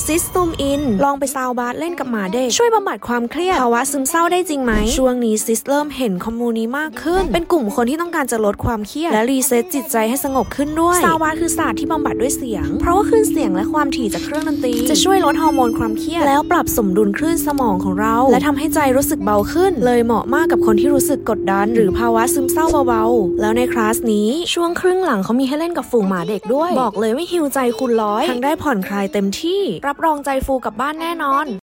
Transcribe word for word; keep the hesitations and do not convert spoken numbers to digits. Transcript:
ซิสซูมอินลองไปซาวบาร์เล่นกับหมาเด็กช่วยบำบัดความเครียดภาวะซึมเศร้าได้จริงไหมช่วงนี้ซิสเริ่มเห็นคอมมูนิตี้มากขึ้นเป็นกลุ่มคนที่ต้องการจะลดความเครียดและรีเซ็ตจิตใจให้สงบขึ้นด้วยซาวบาร์คือศาสตร์ที่บำบัดด้วยเสียงเพราะว่าคลื่นเสียงและความถี่จากเครื่องดนตรีจะช่วยลดฮอร์โมนความเครียดแล้วปรับสมดุลคลื่นสมองของเราและทำให้ใจรู้สึกเบาขึ้นเลยเหมาะมากกับคนที่รู้สึกกดดันหรือภาวะซึมเศร้าเบาๆแล้วในคลาสนี้ช่วงครึ่งหลังเขามีให้เล่นกับฝูงหมาเด็กด้วยบอกเลยว่าฮีลใจคูณร้อยทั้งได้ผ่อนคลายเต็มที่รับรองใจฟูกลับบ้านแน่นอน